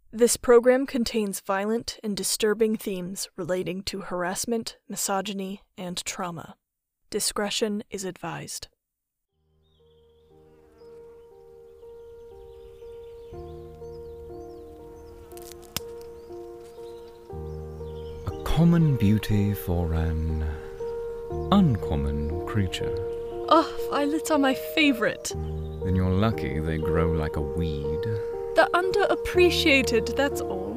This program contains violent and disturbing themes relating to harassment, misogyny, and trauma. Discretion is advised. A common beauty for an uncommon creature. Oh, violets are my favorite. Then you're lucky they grow like a weed. They're underappreciated, that's all.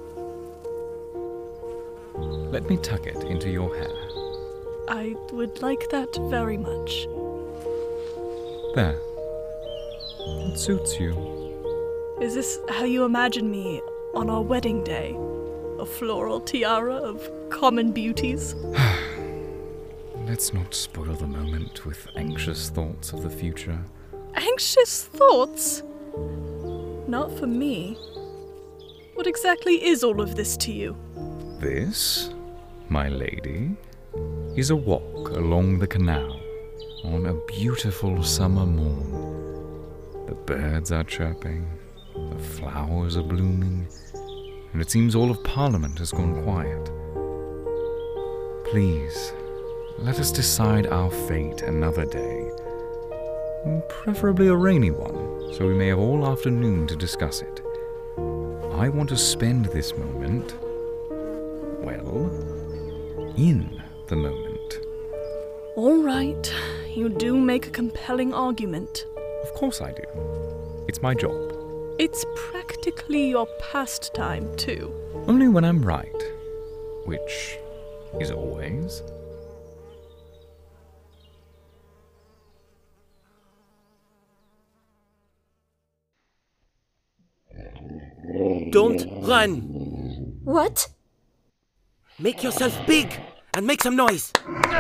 Let me tuck it into your hair. I would like that very much. There. It suits you. Is this how you imagine me on our wedding day? A floral tiara of common beauties? Let's not spoil the moment with anxious thoughts of the future. Anxious thoughts? Not for me. What exactly is all of this to you? This, my lady, is a walk along the canal on a beautiful summer morn. The birds are chirping, the flowers are blooming, and it seems all of Parliament has gone quiet. Please, let us decide our fate another day. Preferably a rainy one, so we may have all afternoon to discuss it. I want to spend this moment, well, in the moment. All right, you do make a compelling argument. Of course I do. It's my job. It's practically your pastime, too. Only when I'm right, which is always. Don't run! What? Make yourself big and make some noise!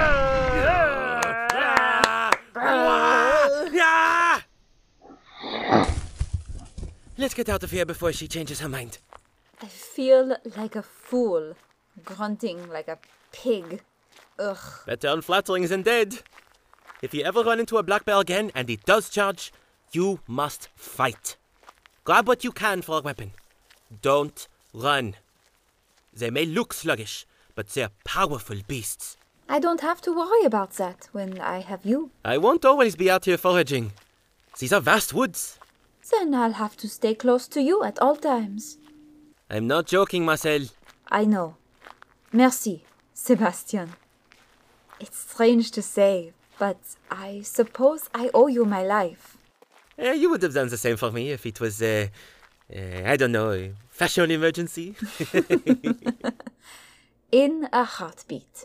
Let's get out of here before she changes her mind. I feel like a fool, grunting like a pig. Ugh. Better unflattering than dead. If you ever run into a black bear again and it does charge, you must fight. Grab what you can for a weapon. Don't run. They may look sluggish, but they're powerful beasts. I don't have to worry about that when I have you. I won't always be out here foraging. These are vast woods. Then I'll have to stay close to you at all times. I'm not joking, Marcel. I know. Merci, Sebastian. It's strange to say, but I suppose I owe you my life. You would have done the same for me if it was, I don't know, a fashion emergency. In a heartbeat.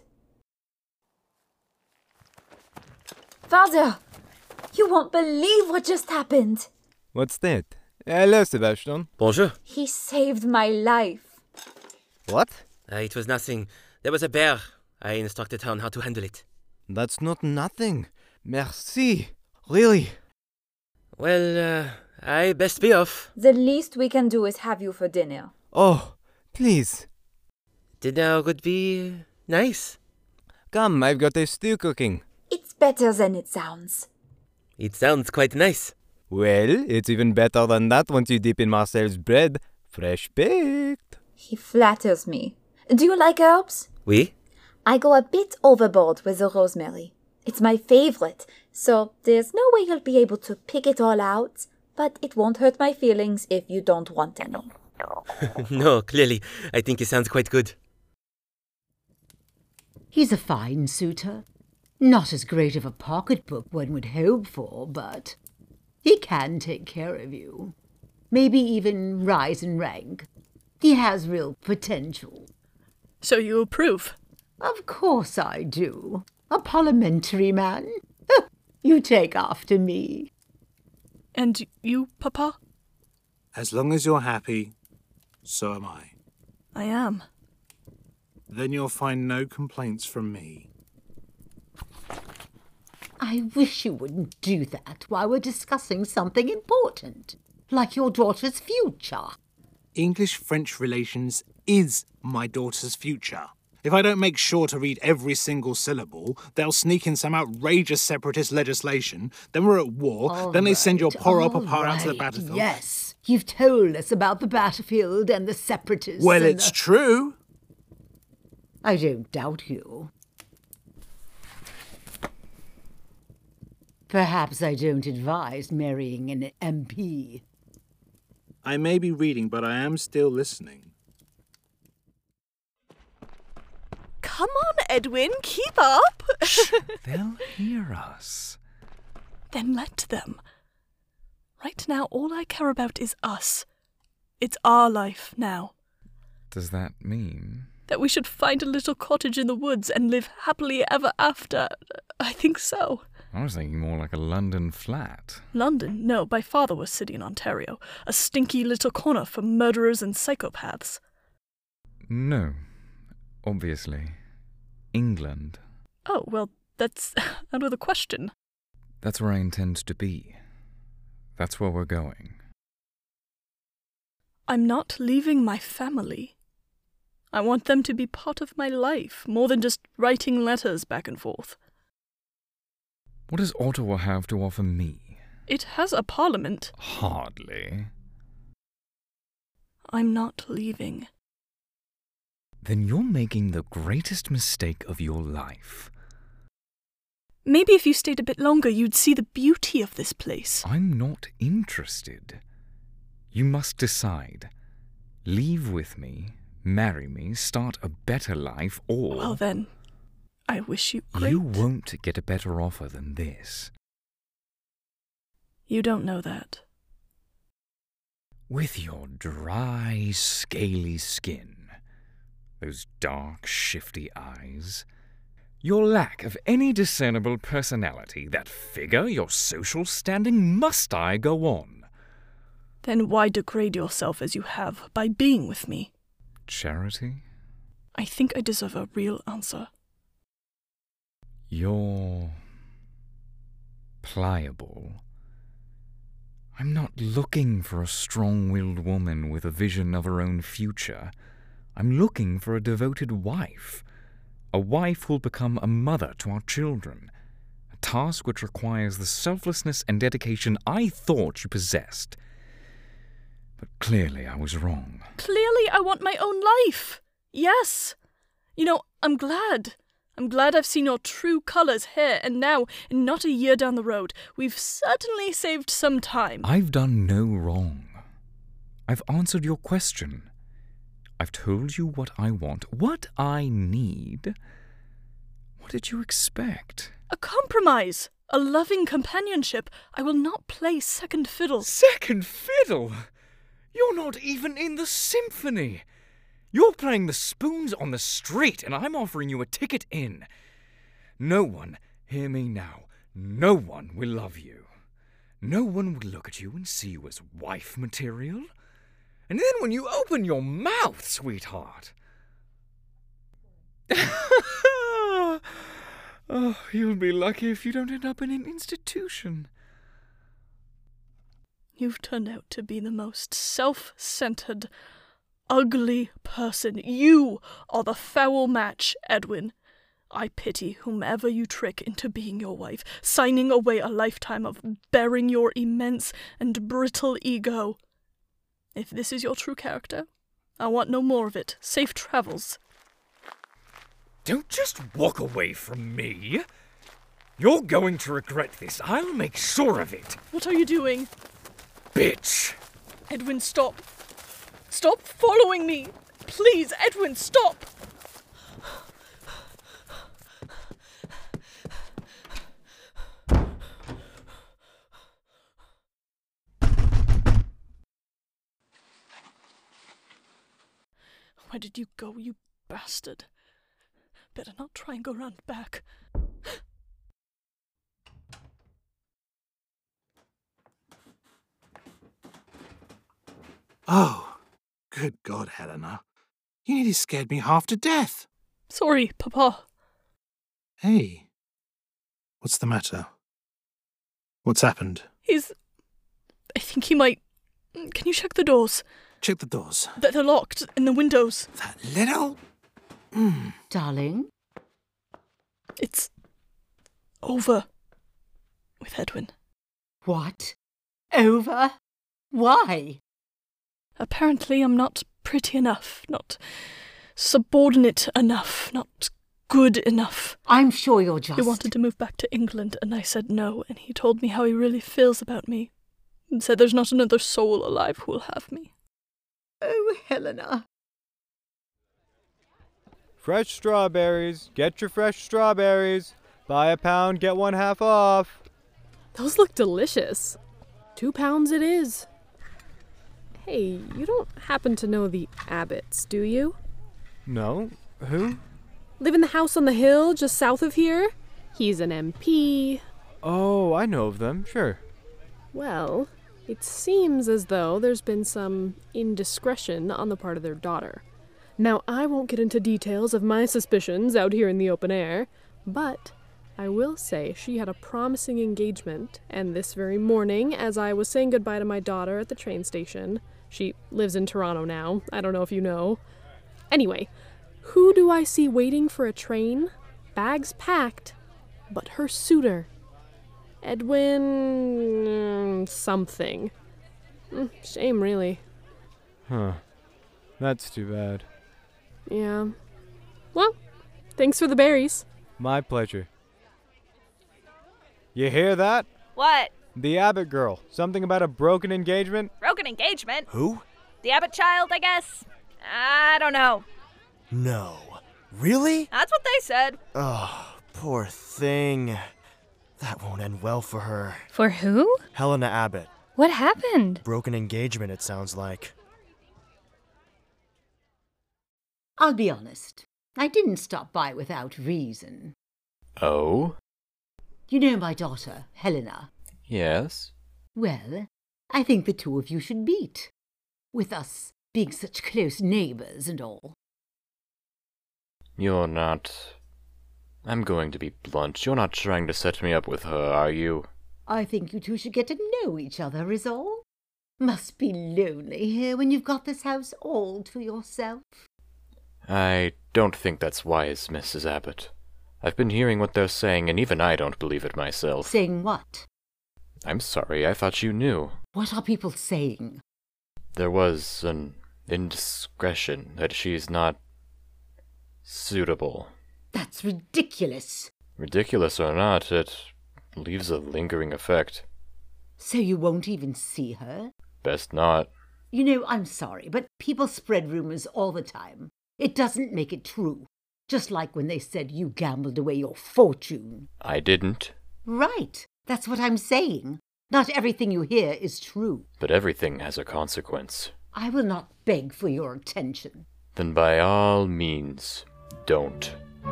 Father, you won't believe what just happened. What's that? Hello, Sebastian. Bonjour. He saved my life. What? It was nothing. There was a bear. I instructed her on how to handle it. That's not nothing. Merci. Really. Well, I best be off. The least we can do is have you for dinner. Oh, please. Dinner would be nice. Come, I've got a stew cooking. It's better than it sounds. It sounds quite nice. Well, it's even better than that once you dip in Marcel's bread. Fresh baked. He flatters me. Do you like herbs? Oui? I go a bit overboard with the rosemary. It's my favorite, so there's no way you'll be able to pick it all out, but it won't hurt my feelings if you don't want any. No, clearly. I think it sounds quite good. He's a fine suitor. Not as great of a pocketbook one would hope for, but he can take care of you. Maybe even rise in rank. He has real potential. So you approve? Of course I do. A parliamentary man. You take after me. And you, Papa? As long as you're happy, so am I. I am. Then you'll find no complaints from me. I wish you wouldn't do that while we're discussing something important, like your daughter's future. English-French relations is my daughter's future. If I don't make sure to read every single syllable, they'll sneak in some outrageous separatist legislation, then we're at war, then they send your poor old papa out to the battlefield. Yes, You've told us about the battlefield and the separatists. Well, and it's true. I don't doubt you. Perhaps I don't advise marrying an MP. I may be reading, but I am still listening. Come on, Edwin, keep up! They'll hear us. Then let them. Right now, all I care about is us. It's our life now. Does that mean? That we should find a little cottage in the woods and live happily ever after. I think so. I was thinking more like a London flat. London? No, my father was city in Ontario. A stinky little corner for murderers and psychopaths. No, obviously. England. Oh, well, that's out of the question. That's where I intend to be. That's where we're going. I'm not leaving my family. I want them to be part of my life, more than just writing letters back and forth. What does Ottawa have to offer me? It has a parliament. Hardly. I'm not leaving. Then you're making the greatest mistake of your life. Maybe if you stayed a bit longer, you'd see the beauty of this place. I'm not interested. You must decide. Leave with me, marry me, start a better life, or... Well then, I wish you great. You won't get a better offer than this. You don't know that. With your dry, scaly skin, those dark, shifty eyes, your lack of any discernible personality, that figure, your social standing, must I go on? Then why degrade yourself as you have by being with me? Charity? I think I deserve a real answer. You're pliable. I'm not looking for a strong-willed woman with a vision of her own future. I'm looking for a devoted wife. A wife who'll become a mother to our children. A task which requires the selflessness and dedication I thought you possessed. But clearly I was wrong. Clearly I want my own life. Yes. You know, I'm glad. I'm glad I've seen your true colours here and now, and not a year down the road. We've certainly saved some time. I've done no wrong. I've answered your question. I've told you what I want, what I need. What did you expect? A compromise. A loving companionship. I will not play second fiddle. Second fiddle? You're not even in the symphony. You're playing the spoons on the street, and I'm offering you a ticket in. No one, hear me now, no one will love you. No one will look at you and see you as wife material. And then when you open your mouth, sweetheart... Oh, you'll be lucky if you don't end up in an institution. You've turned out to be the most self-centered, ugly person. You are the foul match, Edwin. I pity whomever you trick into being your wife, signing away a lifetime of bearing your immense and brittle ego. If this is your true character, I want no more of it. Safe travels. Don't just walk away from me. You're going to regret this. I'll make sure of it. What are you doing? Bitch! Edwin, stop. Stop following me. Please, Edwin, stop. Where did you go, you bastard? Better not try and go round back. Oh, good God, Helena. You nearly scared me half to death. Sorry, Papa. Hey, what's the matter? What's happened? I think he might... Can you check the doors? Check the doors. They're locked, and the windows. That little... Darling? It's... over. With Edwin. What? Over? Why? Apparently I'm not pretty enough, not subordinate enough, not good enough. I'm sure you're just... He wanted to move back to England, and I said no, and he told me how he really feels about me, and said there's not another soul alive who'll have me. Oh, Helena. Fresh strawberries. Get your fresh strawberries. Buy a pound, get 1/2 off. Those look delicious. 2 pounds it is. Hey, you don't happen to know the Abbotts, do you? No? Who? Live in the house on the hill just south of here? He's an MP. Oh, I know of them, sure. Well, it seems as though there's been some indiscretion on the part of their daughter. Now, I won't get into details of my suspicions out here in the open air, but I will say she had a promising engagement, and this very morning, as I was saying goodbye to my daughter at the train station, she lives in Toronto now, I don't know if you know. Anyway, who do I see waiting for a train? Bags packed, but her suitor. Edwin... something. Shame, really. Huh. That's too bad. Yeah. Well, thanks for the berries. My pleasure. You hear that? What? The Abbott girl. Something about a broken engagement? Broken engagement? Who? The Abbott child, I guess? I don't know. No. Really? That's what they said. Oh, poor thing. That won't end well for her. For who? Helena Abbott. What happened? Broken engagement, it sounds like. I'll be honest. I didn't stop by without reason. Oh? You know my daughter, Helena? Yes? Well, I think the two of you should meet. With us being such close neighbors and all. You're not... I'm going to be blunt. You're not trying to set me up with her, are you? I think you two should get to know each other, is all. Must be lonely here when you've got this house all to yourself. I don't think that's wise, Mrs. Abbott. I've been hearing what they're saying, and even I don't believe it myself. Saying what? I'm sorry, I thought you knew. What are people saying? There was an indiscretion that she's not suitable. That's ridiculous. Ridiculous or not, it leaves a lingering effect. So you won't even see her? Best not. You know, I'm sorry, but people spread rumors all the time. It doesn't make it true. Just like when they said you gambled away your fortune. I didn't. Right. That's what I'm saying. Not everything you hear is true. But everything has a consequence. I will not beg for your attention. Then by all means, don't.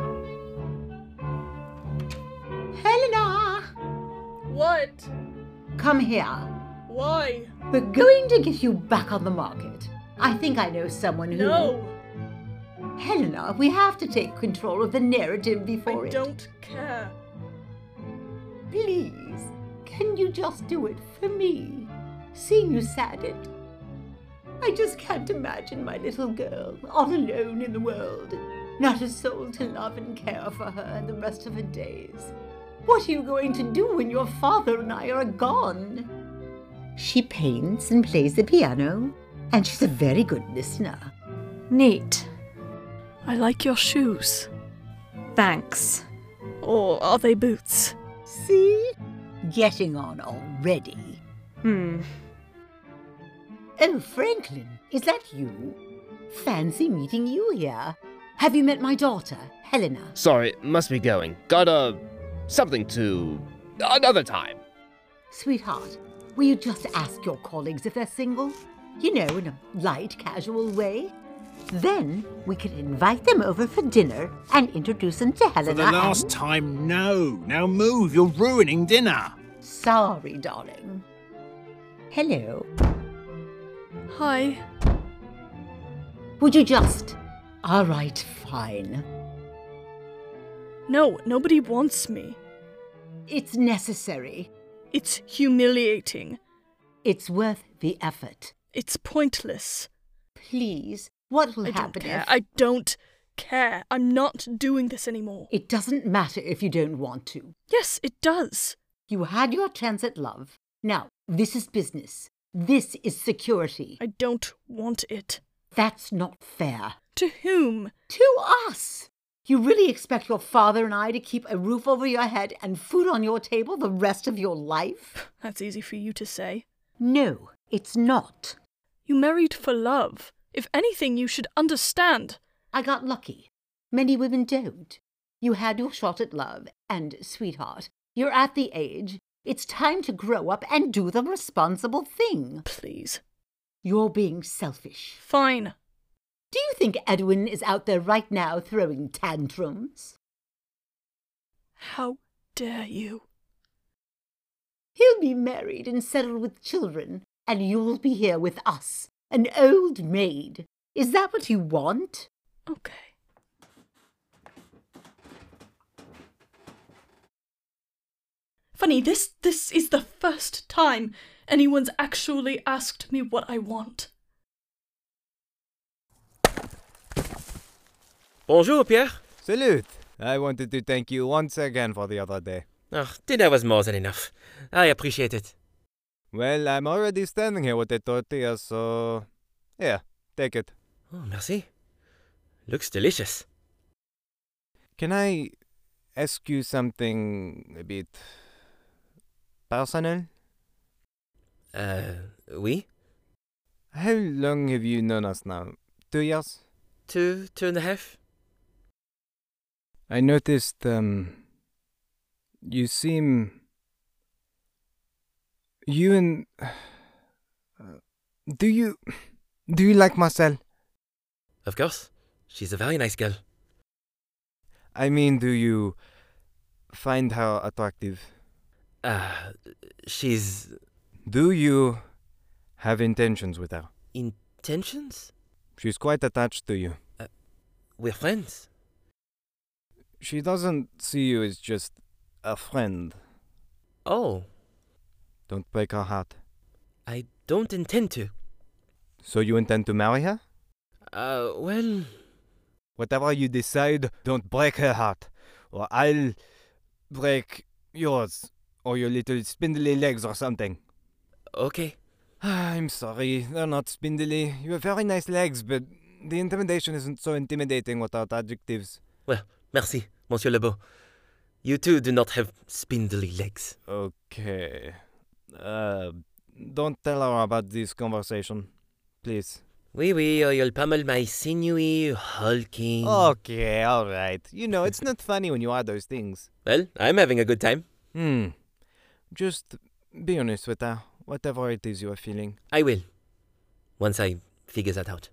Helena! What? Come here. Why? We're going to get you back on the market. I think I know someone who... No! Helena, we have to take control of the narrative before I don't care. Please, can you just do it for me? Seeing you saddened. I just can't imagine my little girl all alone in the world. Not a soul to love and care for her the rest of her days. What are you going to do when your father and I are gone? She paints and plays the piano, and she's a very good listener. Neat. I like your shoes. Thanks. Or are they boots? See? Getting on already. Oh, Franklin, is that you? Fancy meeting you here. Have you met my daughter, Helena? Sorry, must be going. Got something to... another time. Sweetheart, will you just ask your colleagues if they're single? You know, in a light, casual way. Then we can invite them over for dinner and introduce them to Helena. For the last time, no. Now move, you're ruining dinner. Sorry, darling. Hello. Hi. Would you just... All right, fine. No, nobody wants me. It's necessary. It's humiliating. It's worth the effort. It's pointless. Please, what will I happen don't care. if... I don't care. I'm not doing this anymore. It doesn't matter if you don't want to. Yes, it does. You had your chance at love. Now, this is business. This is security. I don't want it. That's not fair. To whom? To us! You really expect your father and I to keep a roof over your head and food on your table the rest of your life? That's easy for you to say. No, it's not. You married for love. If anything, you should understand. I got lucky. Many women don't. You had your shot at love, and, sweetheart, you're at the age. It's time to grow up and do the responsible thing. Please. You're being selfish. Fine. Do you think Edwin is out there right now throwing tantrums? How dare you? He'll be married and settled with children, and you'll be here with us, an old maid. Is that what you want? Okay. Funny, this is the first time anyone's actually asked me what I want. Bonjour, Pierre. Salute. I wanted to thank you once again for the other day. Oh, dinner was more than enough. I appreciate it. Well, I'm already standing here with the tortilla, so... yeah, take it. Oh, merci. Looks delicious. Can I ask you something a bit... personal? Oui? How long have you known us now? 2 years? 2.5? I noticed, you seem... You and... Do you like Marcel? Of course. She's a very nice girl. I mean, do you find her attractive? She's... Do you have intentions with her? Intentions? She's quite attached to you. We're friends. She doesn't see you as just a friend. Oh. Don't break her heart. I don't intend to. So you intend to marry her? Well... Whatever you decide, don't break her heart. Or I'll break yours. Or your little spindly legs or something. Okay. I'm sorry, they're not spindly. You have very nice legs, but the intimidation isn't so intimidating without adjectives. Well, merci, Monsieur Lebeau. You too do not have spindly legs. Okay. Don't tell her about this conversation, please. Oui, or you'll pummel my sinewy, hulking... Okay, alright. You know, it's not funny when you add those things. Well, I'm having a good time. Just be honest with her, whatever it is you are feeling. I will. Once I figure that out.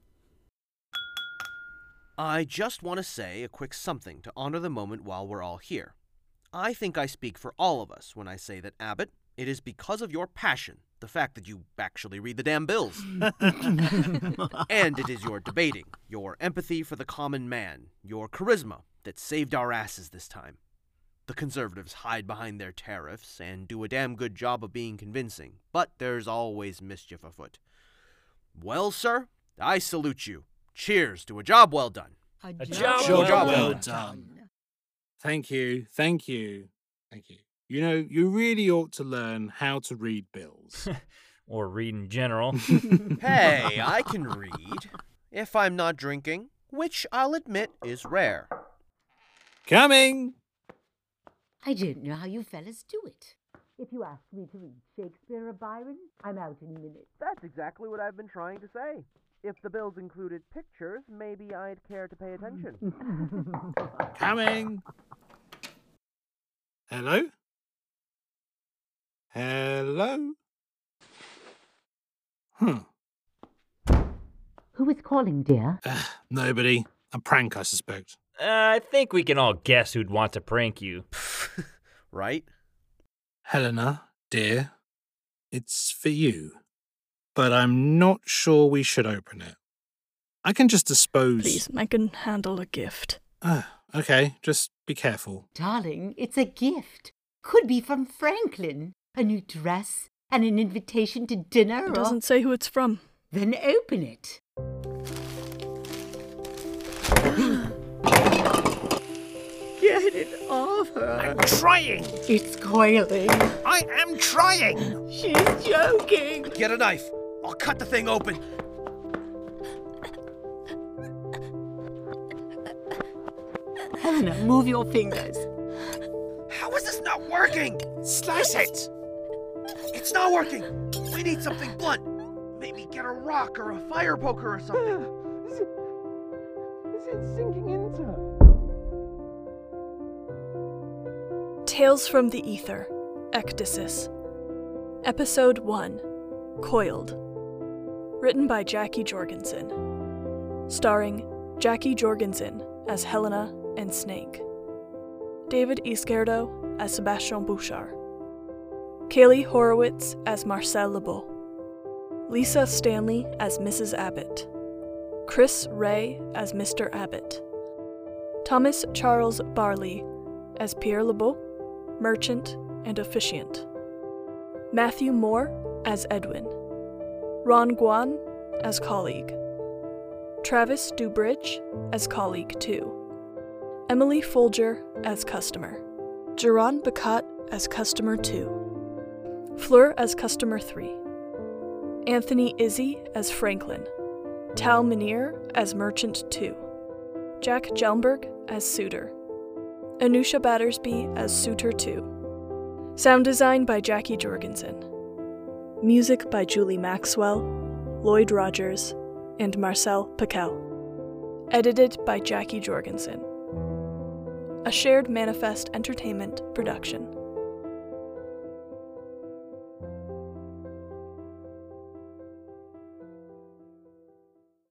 I just want to say a quick something to honor the moment while we're all here. I think I speak for all of us when I say that, Abbott, it is because of your passion, the fact that you actually read the damn bills. And it is your debating, your empathy for the common man, your charisma that saved our asses this time. The conservatives hide behind their tariffs and do a damn good job of being convincing, but there's always mischief afoot. Well, sir, I salute you. Cheers to a job well done. A job well done. Thank you. You know, you really ought to learn how to read bills. Or read in general. Hey, I can read. If I'm not drinking, which I'll admit is rare. Coming! I don't know how you fellas do it. If you ask me to read Shakespeare or Byron, I'm out in minutes. That's exactly what I've been trying to say. If the bills included pictures, maybe I'd care to pay attention. Coming! Hello? Who is calling, dear? Nobody. A prank, I suspect. I think we can all guess who'd want to prank you. Right? Helena, dear, it's for you. But I'm not sure we should open it. I can just dispose... Please, I can handle a gift. Okay, just be careful. Darling, it's a gift. Could be from Franklin. A new dress and an invitation to dinner. It doesn't say who it's from. Then open it. Get it off her. I'm trying. It's coiling. I am trying. She's joking. Get a knife. I'll cut the thing open. Helena, move your fingers. How is this not working? Slice it. It's not working. We need something blunt. Maybe get a rock or a fire poker or something. Is it sinking into her? Tales from the Ether, Ecdysis. Episode 1, Coiled. Written by Jackie Jorgensen. Starring Jackie Jorgensen as Helena and Snake. David Izquierdo as Sebastian Bouchard. Kaylee Horowitz as Marcel Lebeau. Lisa Stanley as Mrs. Abbott. Chris Ray as Mr. Abbott. Thomas Charles Barley as Pierre Lebeau, merchant and officiant. Matthew Moore as Edwin. Ron Guan as colleague. Travis Dubridge as colleague 2. Emily Folger as customer. Geron Bacat as customer 2. Fleur as customer 3. Anthony Izzy as Franklin. Tal Minir as merchant 2. Jack Jelmberg as suitor. Anusha Battersby as suitor 2. Sound design by Jackie Jorgensen. Music by Julie Maxwell, Lloyd Rogers, and Marcel Paquel. Edited by Jackie Jorgensen. A Shared Manifest Entertainment production.